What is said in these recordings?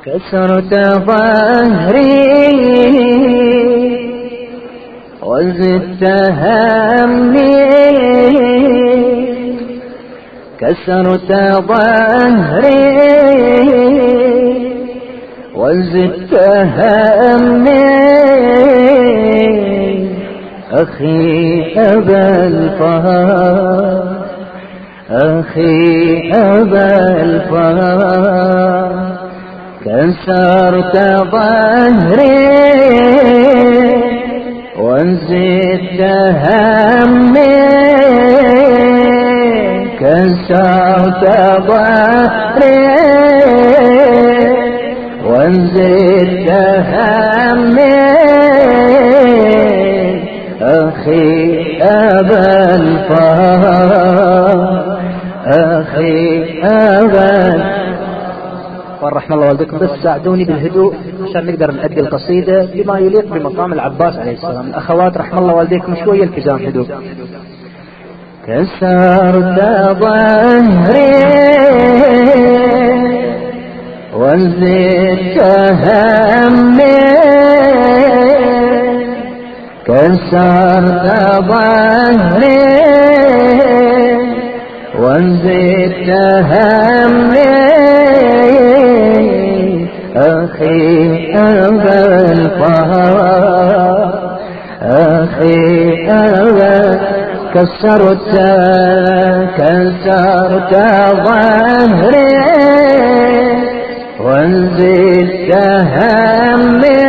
كسرت ظهري وزدت همي، كسرت ظهري وزدت همي، أخي أبا الفار، أخي أبا الفار، كسرت ظهري وزدت همي، كسرت ظهري وزدت همي، أخي أبا الفار، أخي أبا. رحم الله والديكم، بس ساعدوني بالهدوء عشان نقدر نأدي القصيدة بما يليق بمقام العباس عليه السلام. الأخوات رحم الله والديكم شوية التزام هدوء. كسرت ظهري وزدت همي، كسرت ظهري وزدت همي، أخي أبا الفار، أخي أبا. كسرت ظهري وزدت همي،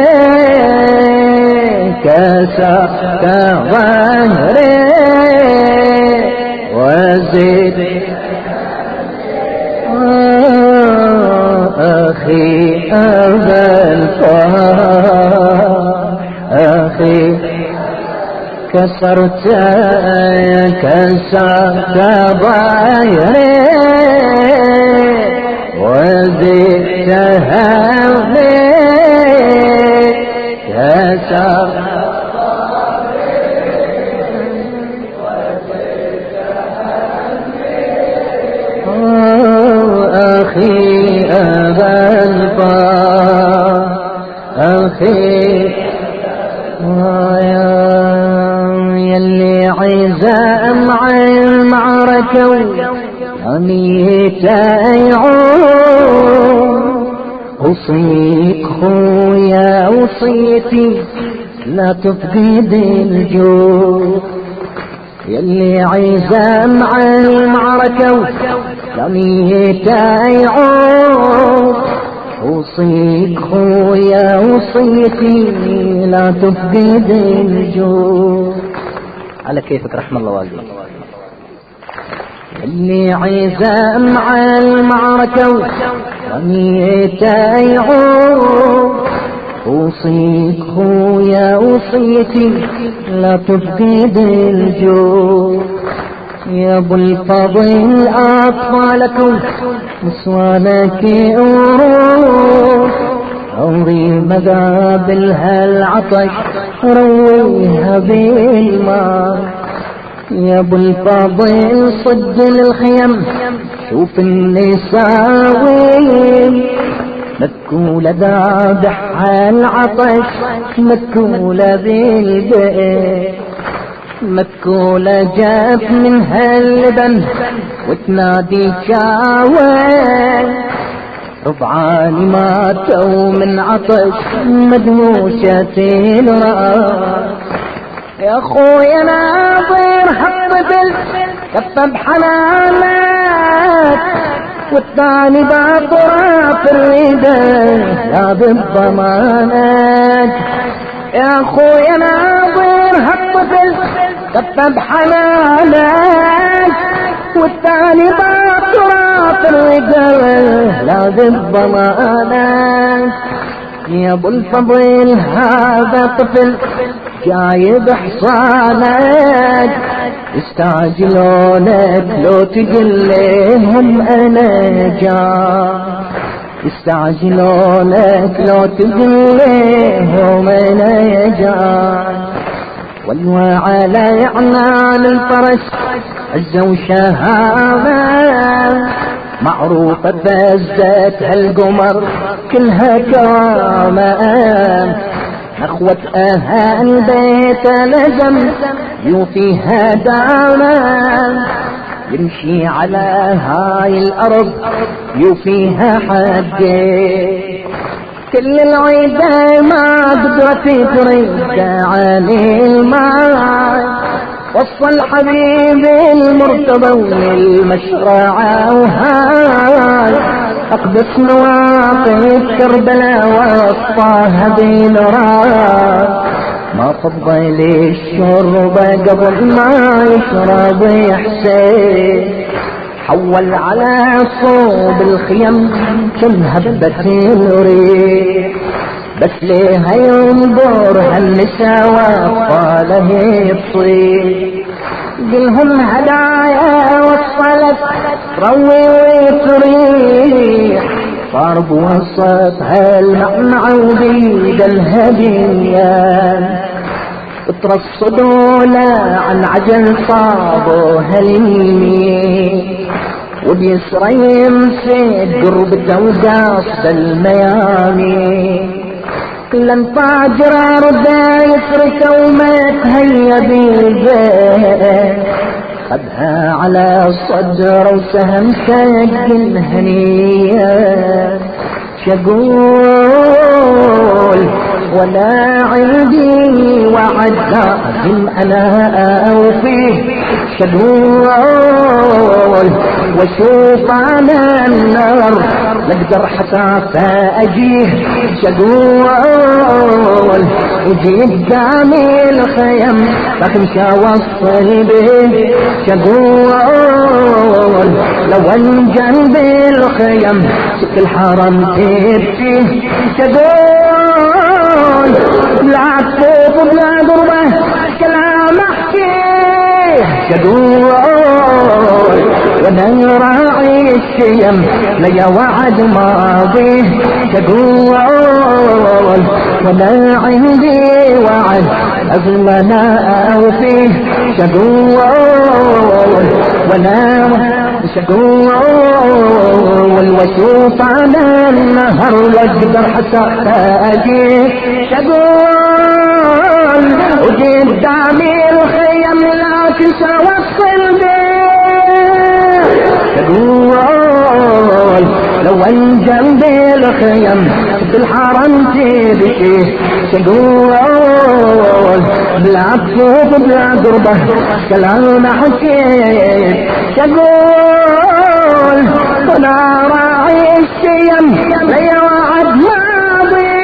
كسرت ظهري وزدت أخي أبا الفار، أخي. كسرت ظهري وزدت همي، كسرت أخي أبا الفار، أخي يلي عزام عن المعركة وعنيت يعود، أوصيك خويا وصيتي لا تفقد الجود، يلي عزام عن المعركة وعنيت يعود، أوصيك خويا وصيتي لا تفقد الجود. على كيفك رحم الله والديك. اللي عزام على المعركة ونيت يعود، أوصيك خويا وصيتي لا تفقد الجود، يا ابو الفضل اطفالكم نسوانك وروح، عمري مقابل هالعطش رويها بالماء، يا ابو الفضل صد للخيم شوف النساوي، مكولة ذابح هالعطش مكولة بالبئر، مكولة جاب من هاللبن وتنادي شاوي، ربعاني ماتوا من عطش مدموشة الراس، يا خويا ناظر هالطفل كفى بحنانك، والثاني باطرة في الردى لا بالضمانك، يا خويا ناظر هالطفل كفى بحنانك، والثاني باطرة في الردى لا بالضمانك، يا ابو الفضل هذا طفل جايب حصانك، يستعجلونك لو تقل لهم انا جاي، يستعجلونك لو تقل لهم انا جاي، والوا على عنان الفرس عزة وشهامة، معروفة فزت هالقمر كلها كرامة، نخوة أهل بيت لزم يوفيها داما، يمشي على هاي الأرض يوفيها حقه، كل العيدة ما قدرت ترد عن الماء، وصل حبيبي المرتضى وللمشرعة وهاي أقدس مواقف كربلاء وصفاها بالراي، ما فضل الشرب قبل ما يشرب يحسين، حول على صوب الخيم كم هبة الريح، بس ليها ينظر هالنساء وأطفاله الطيب، قلهم هدايا وصلت روي وتريح، صار بوسطها المعنى وبيد الهديان، ترصدوا لا عن عجل صابوها اليمين، وبيسرى يمسك قربته وقاصد الميامين، كل انفاجر ردا يفرك وما تهيا بالبيت، خدها على الصدر وسهم سجل هنيا، شقول ولا عندي وعد لازم انا اوفيه، شقول واشوف انا النار لقدر حتى اجيه، شقول وجي قدامي الخيم فخمشى وصل به، شقول لو انجن بالخيم سك الحرم تبكيه، شقول لا تفوت بلا قربه كلام احكيه، شقول وانا راعي الشيم ليا وعد ماضيه، شقول وانا عندي وعد لازم انا اوفيه، شقول وانا شقول واشوف على النهر واقدر حتى اجيه، شقول وجي قدامي الخيم لكن سوصل بيه، شقول لو انجم بالخيم بالحرم تبكيه، شقول بلا تشوف بلا قربه كلام حكيت، شقول وانا راعي الشيم ليا وعد ماضي،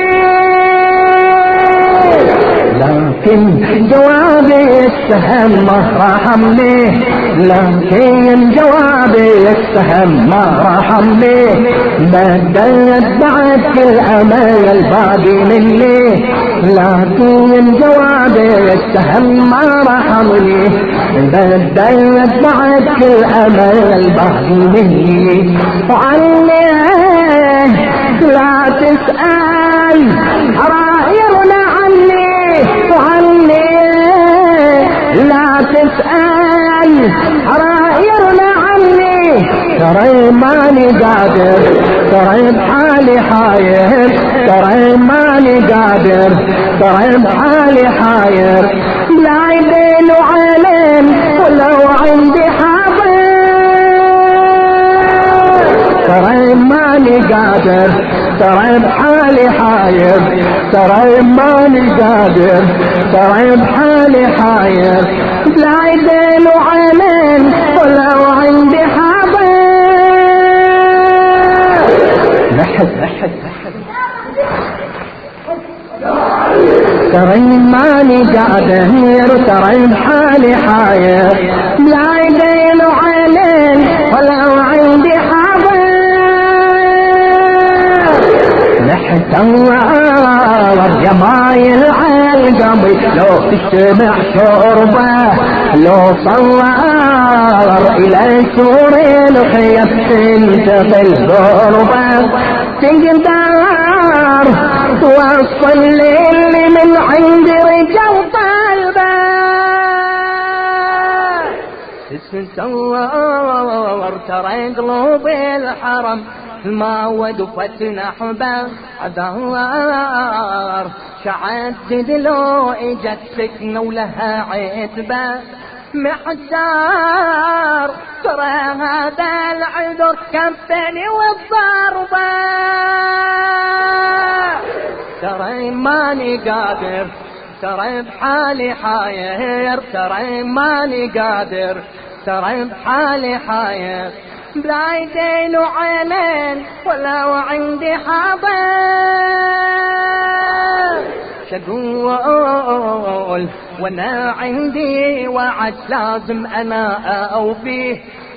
لكن جوابي السهم ما راح امليه، لكن جوابي السهم ما راح امليه، بدلت بعد كل امل الباقي مني، لكن جوابي السهم ما راح امليه، بدلت بعد كل امل الباقي مني، وعني لا تسأل عرايرنا عني، وعني لا تسأل عرايرنا عني، ترى ماني قادر ترى بحالي حاير، ترى ماني قادر ترى بحالي حاير، لا عين وعين ولو عندي حاضر، ترى ماني قادر ترى بحالي حاير، ترى ماني قادر ترى بحالي حاير، لا عين وعين ولو عندي حاضر، ترى ماني قادر ترى بحالي حاير، لا عين وعين ولو عندي حاضر، تنور يا مايل عالقمي لو تجتمع شربه، لو صور الى سور الخيم تنتقل غربه، تقدر توصل اللي من عند رجال طالبه، تتصور ترى قلوب الحرم ما ودفتنا حبا عذار شعدد لو اجت سكنة ولها عتبة محتار ترى هذا العذر كفني والضربة ترى ماني قادر ترى بحالي حاير ترى ماني قادر ترى بحالي حاير بلا يدين وعينين ولا وعندي حاضر شقول وانا عندي وعد لازم انا اوفيه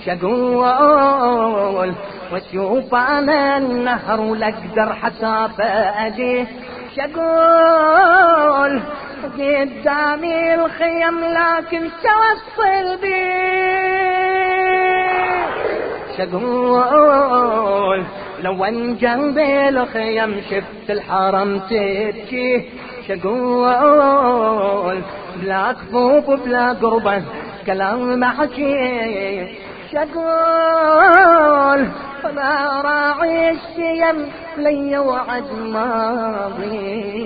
شقول واشوف انا النهر ولا اقدر حسافه اجيه شقول قدامي الخيم لكن توصل بيه شقول لو ان جنبي الخيم شفت الحرم تبكي شقول بلا كفوف بلا قربة كلام محكي شقول لا راعي الشيم لي وعد ماضي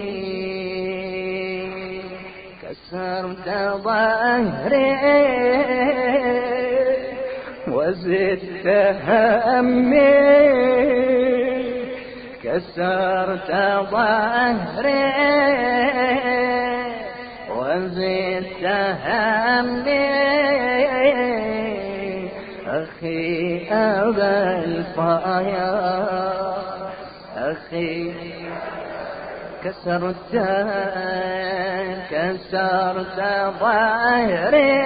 كسرت ظهري وزدت همي كسرت ظهري وزدت همي أخي أبا الفايا أخي كسرت ظهري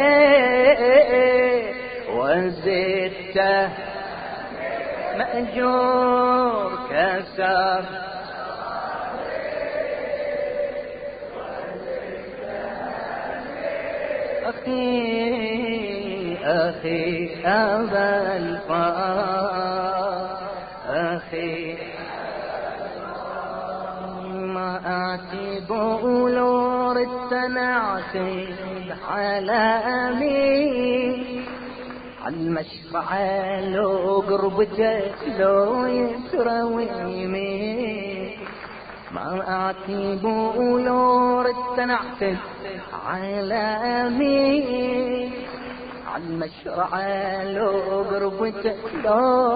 وزدت مأجور كسر أخي أبا الفار أخي ما أعتب ولور التنعتي حلامي عالمشفعة لو قربتك لو يسرويمي ما أعتب ولور التنعتي عالمي عالمشرعة لو قربتك لو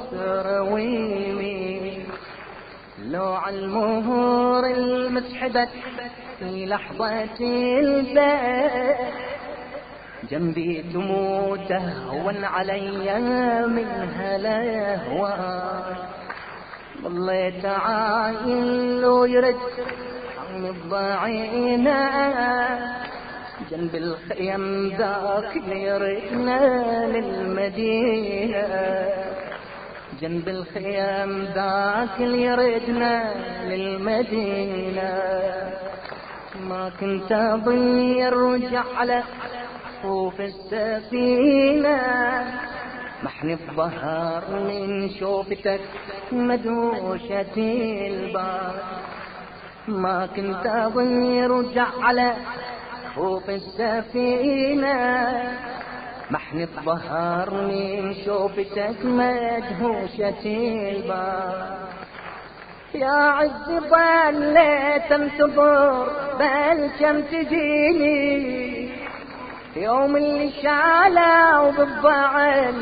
يسرويمي لو عالمهور المسحبة في لحظة البيت جنبي تموت هون علي من هالهوى ضليت عاين لو يرد عن الضعينة جنب الخيم ذاك يردنا للمدينة جنب الخيم ذاك يردنا للمدينة ما كنت أضيع رجع على خوف السفينة محن الظهر من شوفتك مدوشة البار ما كنت أضيع رجع على خوف السفينة محن الظهر من شوفتك مدهوشة البار يا عز ظليت انتظر بل كم تجيني يوم اللي شعله وبالضعن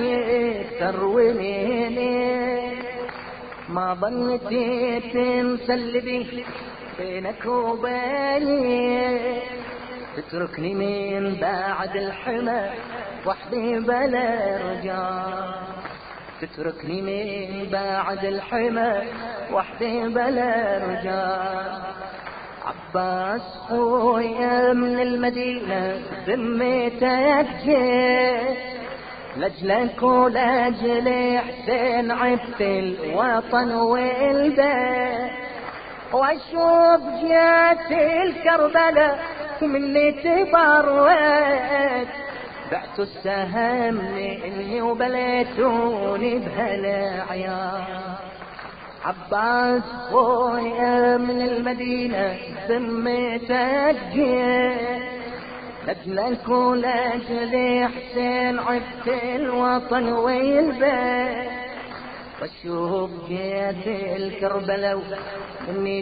يترويني ما ظنتي تمسلبي بينك وبيني تتركني من بعد الحمى وحدي بلا رجال تتركني من بعد الحمى وحدي بلا رجال عباس خويا من المدينة ذميتك جيت لجلك ولجل حسين عبت الوطن والبيت واشوف جات الكربلة ومني تبرت بعت السهم مني وبليتوني بهالعيار عباس خويا من المدينة سميتك جيت لجلك ولجل حسين عبت الوطن والبيت، واشوف جيت الكربلاء اني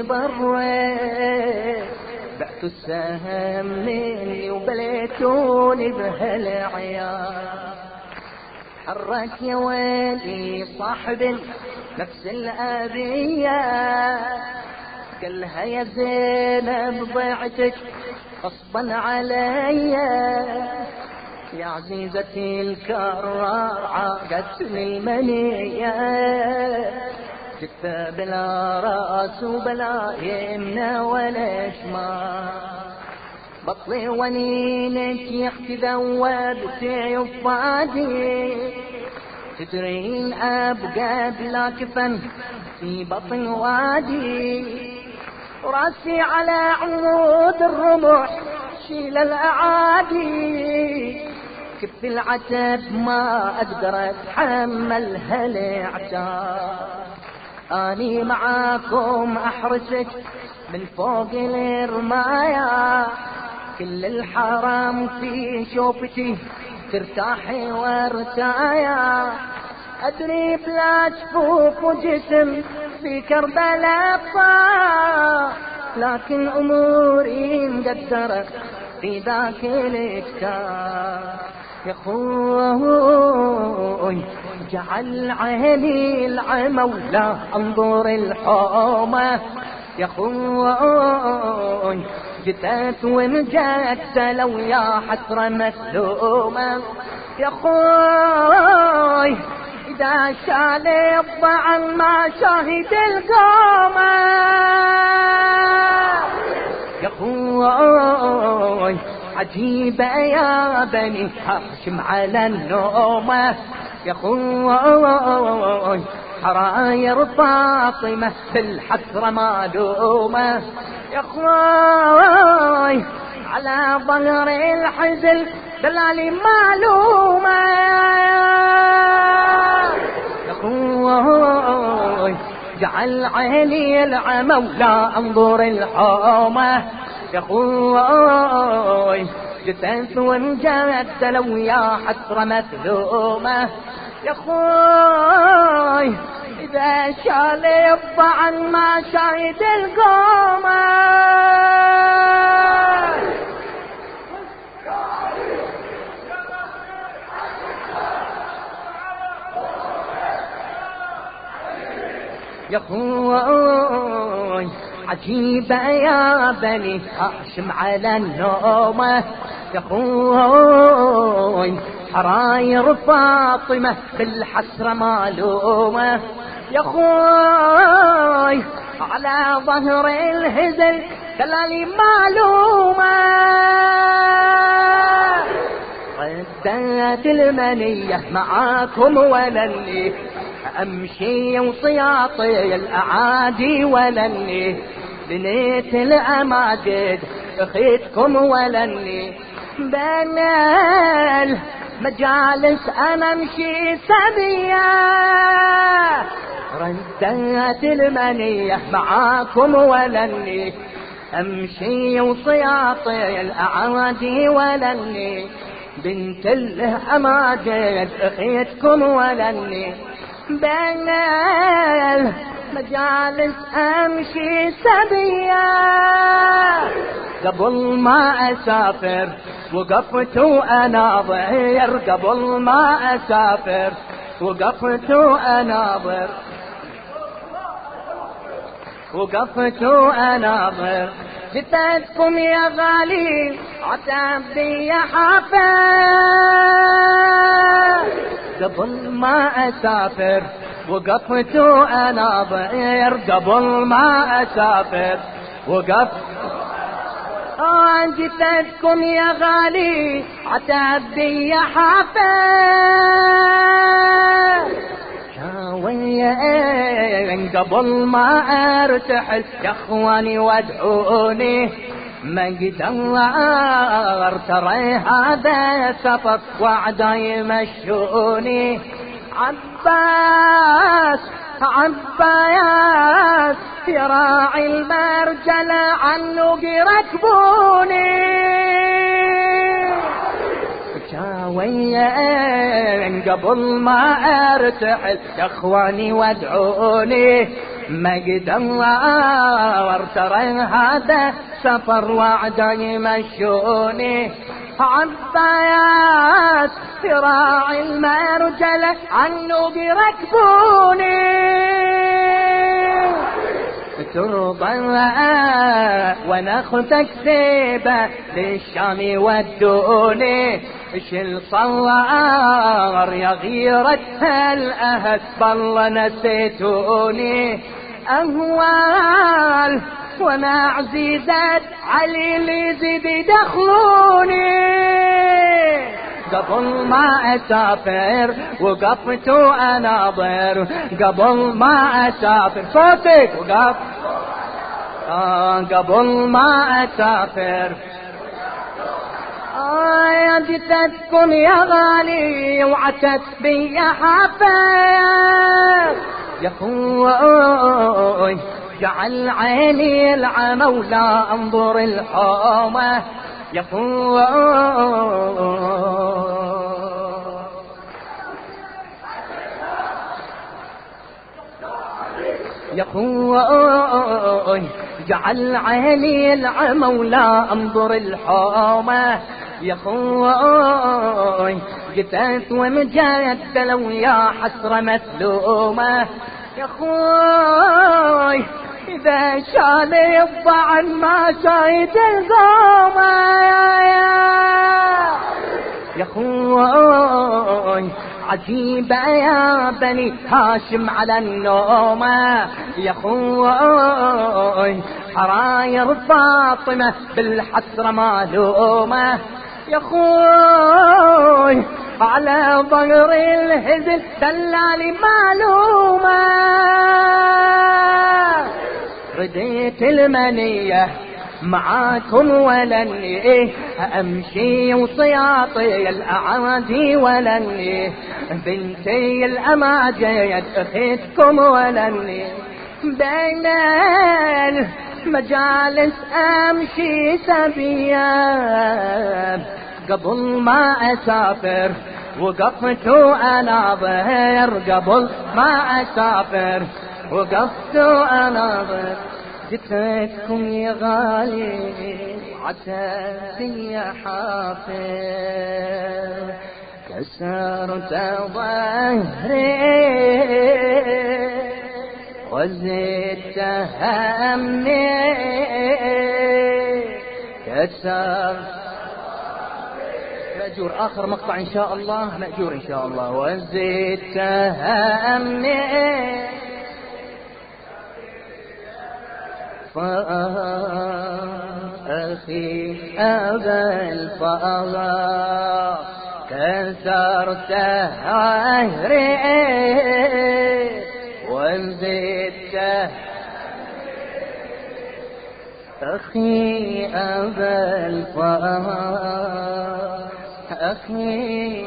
تبريت، بعت السهم مني وبليتوني بهالعيال. حرك يا ويلي صاحب نفس الأبية، قالها يا زينب ضيعتك غصبا عليا، يا عزيزتي الكرار عاقتني المنية، جثة بلا راس وبلا يمنى ولا شمال، بطلي ونينك يحكي ذوبت يفادي، تدرين أبقى بلا كفن في بطن وادي، وراسي على عمود الرمح شيل الأعادي، كف العتب ما أقدر أتحمل هالعتاب، أني معاكم أحرسك من فوق الرماية، كل الحرام في شوفتي ترتاحي وارتايا، أدري بلا جفوف وجسم في كربلاء طاح، لكن أموري مقدرة في ذاك الكتاب، يا خوي جعل عيني العمى ولا انظر الحومة، يا خوي جتت ونجت لو يا حسرة مسلومة، يا خوي إذا شال الضعن ما شاهد القومة، يا خوي عجيبة يا بني هاشم على النومة، يا خوي حراير فاطمة بالحسرة معلومة، يا خوي على ظهر الحزن دلالي معلومة، يا خوي جعل عيني العمى ولا انظر الحومة، يا خوي جتت وانجت لو يا حسرة مثلومة، يا خوي إذا شال الضعن ما شاهد القومة، يا خوي عجيبة يا بني هاشم على النومة، يا خوي حراير فاطمة بالحسرة معلومة، يا خوي على ظهر الهزل دلالي معلومة، ردت المنية معاكم ولني امشي وصياطي الاعادي ولني، بنيت الاماجد اخيتكم ولني، بين المجالس انا امشي سبيا، ردت المنية معاكم ولني امشي وصياطي الاعادي ولني، بنت الاماجد اخيتكم ولني، بين المجالس امشي سبيا، قبل ما اسافر وقفت واناظر، قبل ما اسافر وقفت واناظر، وقفت واناظر، جتتكم يا غالي عتابي يا حافظ، قبل ما اسافر وقفت واناظر، قبل ما اسافر وقفت جتتكم يا غالي عتابي يا حافظ، شاوين قبل ما ارتحل يا اخواني وادعوني، ما قدر ترى هذا سفر وعدا يمشوني، عباس عباس يا راعي المرجلة عنه يركبوني، شاويين قبل ما ارتحل يا اخواني وادعوني ما قدر ترى هذا سفر وعدا يمشوني عباس راعي المرجله عنه بيركبوني ترضى وانا اخذك سيبه للشام ودوني شل صوار يا غيرة الاهل بالله نسيتوني اهوال وانا عزيزات علي اللي يزيد يدخلوني قبل ما اسافر وقفت اناظر قبل ما اسافر صوتك وقف قبل ما اسافر يا جثتكم يا غالي وعتت بي حافظ يا اخوي جعل عيني العمى ولا انظر الحومه يا اخوي يا اخوي جعل عيني العمى ولا انظر الحومه يا اخوي جثث ومجدله ويا حسره مثلومه يا اخوي اذا شال الضعن ما شايد القومه يا اخوي عجيبة يا بني هاشم على النومة يا اخوي حراير فاطمة بالحسرة مالومة يا اخوي على ظهر الهزل دلالي معلومة رديت المنية معاكم ولني امشي وصياطي الاعادي ولني بنتي الاماجد اخذتكم ولني بين المجالس امشي سبيان قبل ما اسافر وقفت اناظر قبل ما اسافر وقفت اناظر جثتكم يا غالي عتاتي يا حافظ كسرت ظهري وزدت همي كسرت مأجور آخر مقطع إن شاء الله مأجور إن شاء الله وزدت همي أخي أبا الفضاء كسرت عهري وانزدت أخي أبا الفضاء أخي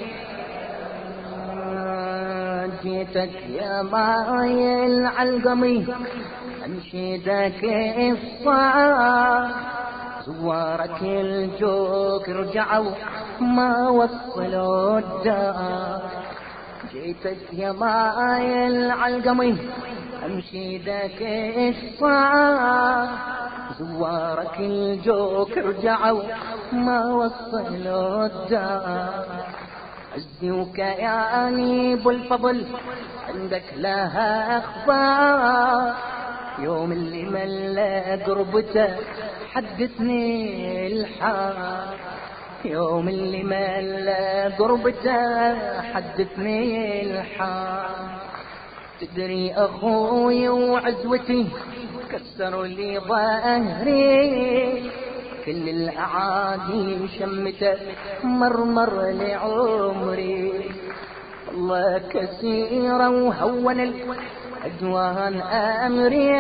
جيتك يا مايل عالقمي أنشدك الصعاب زوارك الجوك رجعوا ما وصلوا الدار جيتك يا مايل عالقمي أنشدك الصعاب زوارك الجوك رجعوا ما وصلوا الدار عزي وكياني بالفضل عندك لها أخبار يوم اللي ملا قربته حدثني الحال يوم اللي ملا قربته حدثني الحال تدري أخوي وعزوتي كسروا لي ظهري كل الأعادي شمته مرمر لعمري الله كثيرا وهون الأجوان أمري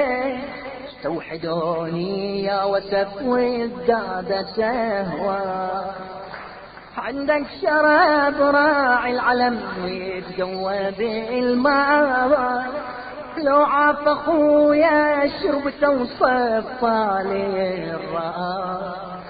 استوحدوني يا وسف وازداد سهوى عندك شراب راعي العلم ويتقوى بالماء لو عاف اخويا شربته وصف طالي الراس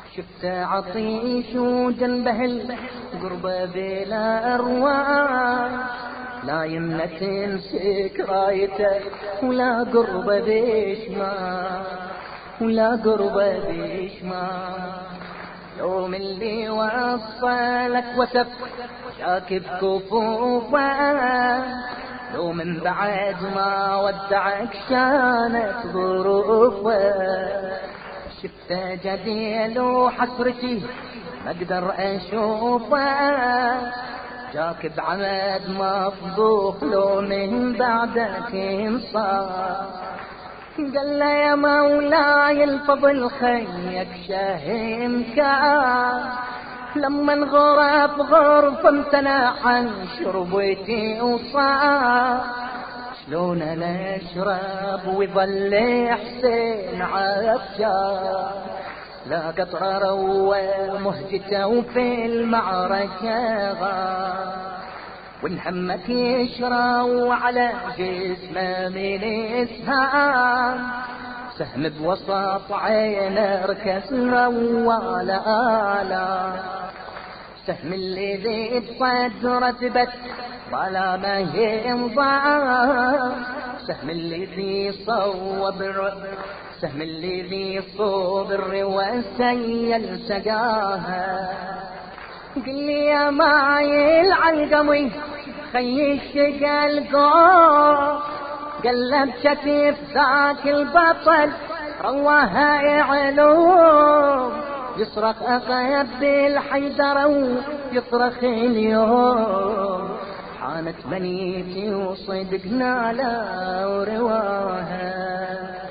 شفت عطيش وجنبه القربة بلا أرواح، لا يمنى تمسك رايته ولا قربة بشمال، ولا قربة بشمال. لو من اللي وصلك وسف شاكب كفوفه، لو من بعد ما ودعك شانت ظروفه. شفت جديل وحسرتي ما اقدر اشوفه، جاك بعمد مفضوح لو من بعدك انصار. قال له يا مولاي الفضل خيك شاهم كان، لما انغرف غرف امتنع عن شربتي وصار. شلون انا اشرب ويظل حسين عطشان، لا قطره روى مهجته وفي المعركه غار. ونهمك يشرى على جسمه من اسهام، سهم بوسط عينه ركز ولا آلا. سهم اللي ذي بصدره ثبت ولا ما ينضام، سهم اللي ذي صوب سهم اللي ذي صوب والسيل سقاها. قل لي يا مايل عالقمي خي الشقا القوم، قلب شتيف ذاك البطل رواها يعلوم. يصرخ أخيب الحيدر ويصرخ اليوم، حانت منيتي وصدقنا لا ورواها.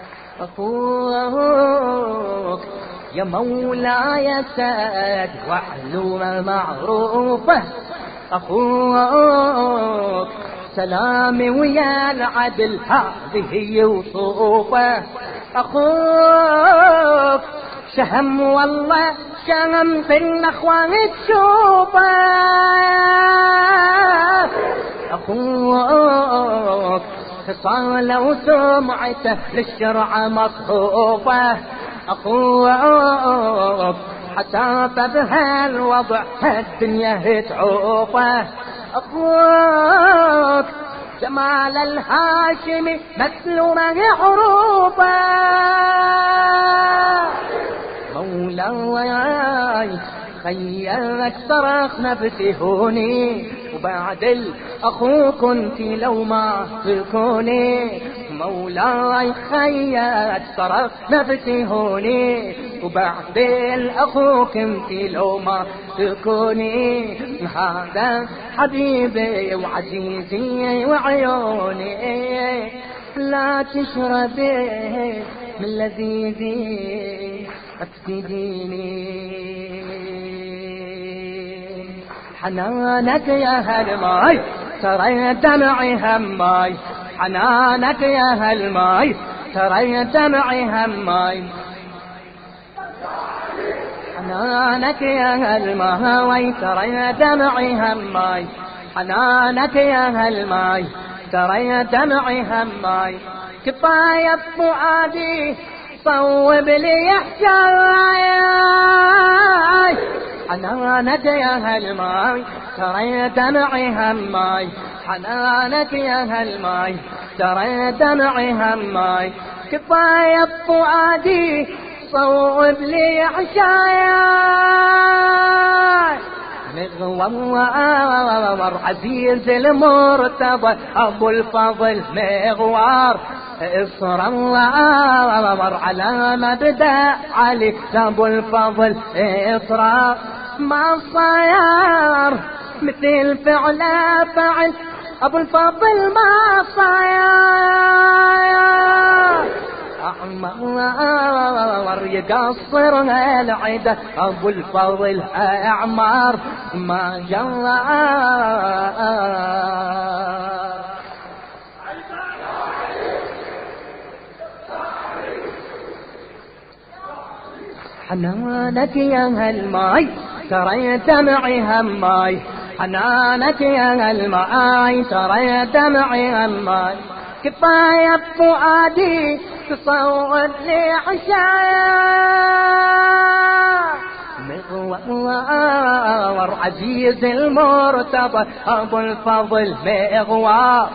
أخوك يا مولاي ساد وعلومة معروفة، أخوك سلامي ويا العدل هذه وصوفه. أخوك شهم والله شهم في الأخوان تشوفه. أخوك خصاله وسمعته للشرع مصحوفه. أخوك حتى بها الوضع الدنيا تعوفه. أخوك جمال الهاشمي مثلومه حروفه. مولاي خيرك صرخ نفسي هوني، وبعد الأخو كنت لو ما تكوني. مولاي خيرك صرخ نفسي هوني، وبعد الأخو كنت لو ما تكوني. هذا حبيبي وعزيزي وعيوني، لا تشربي من لذيذي أفقديني. حنانك يا هالماي ترى دمعي هماي، حنانك يا هالماي ترى دمعي هماي. حنانك يا هالماي ترى دمعي هماي، حنانك يا هالماي ترى دمعي هماي. كفاية فؤادي صوب لي حجاي، حنانك يا هالماي ترى دمعي هماي، حنانك يا هالماي ترى دمعي هماي. كفاية فؤادي صوب لي حجاي. مغوار عزيز المرتضى أبو الفضل مغوار، اصر الله على مبدأ علي أبو الفضل اصرار. ما صاير مثل فعل فعل أبو الفضل ما صاير. أعمار يقصر العدة أبو الفضل أعمار ما جرى. حنانك يا هالماي ترى دمعي هماي، حنانك يا هالماي ترى دمعي هماي. كفاية فؤادي تصور لي عشايا. مغوار عزيز المرتضى أبو الفضل مغوار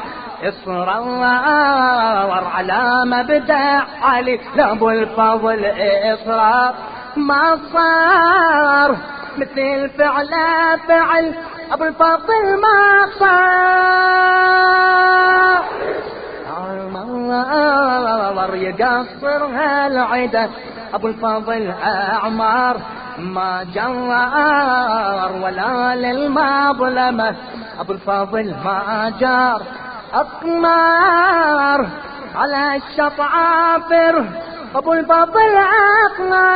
إصرار على مبدأ علي لأبو الفضل إصرار ما صار مثل فعل أبو الفضل ما صار مر يقصر هالعدة أبو الفضل أعمار ما جار ولا للمظلمة أبو الفضل ما جار أقمار على الشط عافر أبو الفضل أقمار